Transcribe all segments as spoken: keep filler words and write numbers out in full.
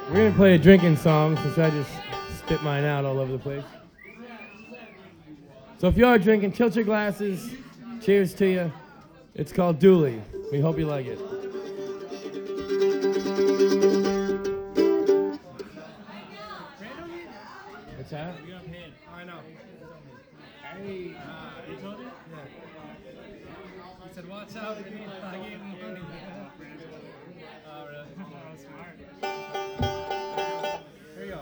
We're going to play a drinking song since I just spit mine out all over the place. So if you are drinking, tilt your glasses. Cheers to you. It's called Dooley. We hope you like it. What's that? You got paid. I know. Hey. Uh, you told you? Yeah. He said, watch out. I gave him money. Oh, really? Oh, smart. Here you go.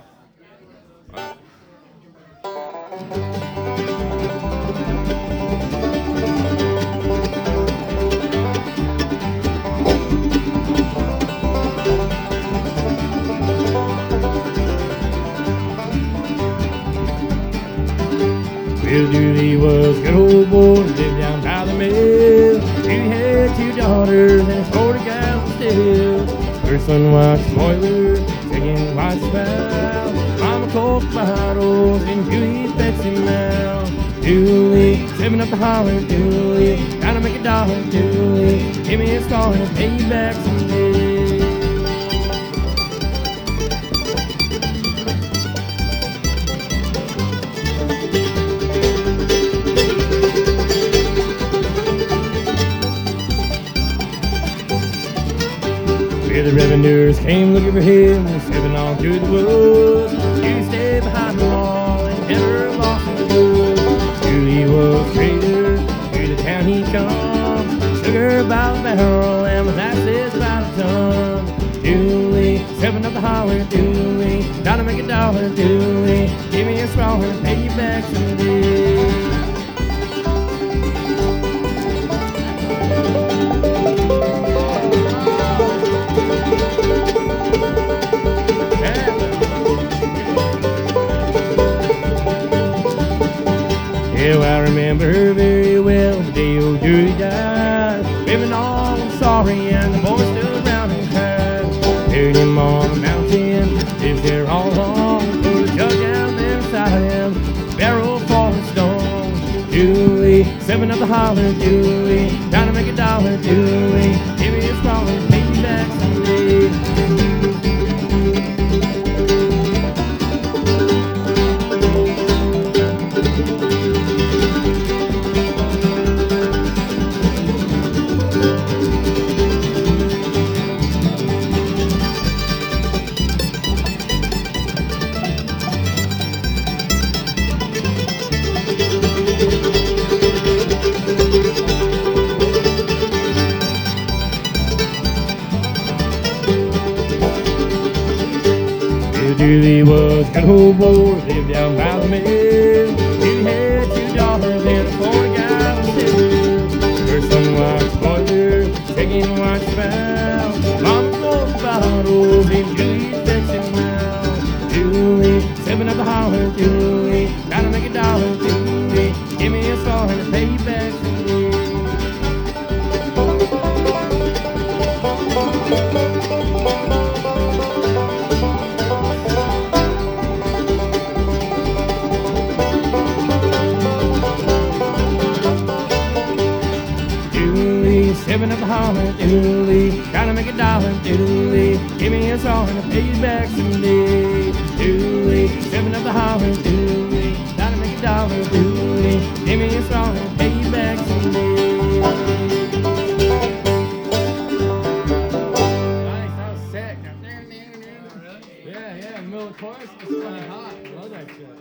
Well, Dooley was a good old boy, lived down by the mill. He had two daughters and a forty gallon still. First one was spoiler, second was spout. Mama Coke bottles and Dooley fetched him out. Dooley, stepping up the holler, Dooley, gotta make a dollar, Dooley. Give me a star and I'll pay you back someday. The revenuers came looking for him, stepping on through the woods. You stayed behind the wall and never lost in the woods. Dooley was trader, to the town he come. Sugar about a barrel and molasses about a ton. Dooley, stepping up the holler, Dooley, gotta make a dollar, Dooley. Give me a straw and pay you back someday. Yeah, I remember her very well the day old Dooley died. Living all I'm sorry and the boys stood around and cried. Buried him on a mountain, lived there all along. Put a jug down there beside him, barrel full of stone. Dooley, stepping up the holler, Dooley, trying to make a dollar, Dooley. Give me a straw and pay you back someday. Dooley was a good old boy, lived down by the mill. He had two daughters and a forty gallon still. First one was spoiler, second was spout. Mama Coke bottles and Dooley fetching out. Dooley, stepping up the holler, Dooley, gotta make a dollar, Dooley. Give me a star and I'll pay you back someday. Stepping up the holler, Dooley, gotta make a dollar, Dooley. Give me a song and I'll pay you back someday. Dooley, stepping up the holler, Dooley, gotta make a dollar, Dooley. Give me a song and I'll pay you back someday. Nice, that was sick. Yeah, yeah, in the middle of the chorus, it's fucking hot. I love that shit.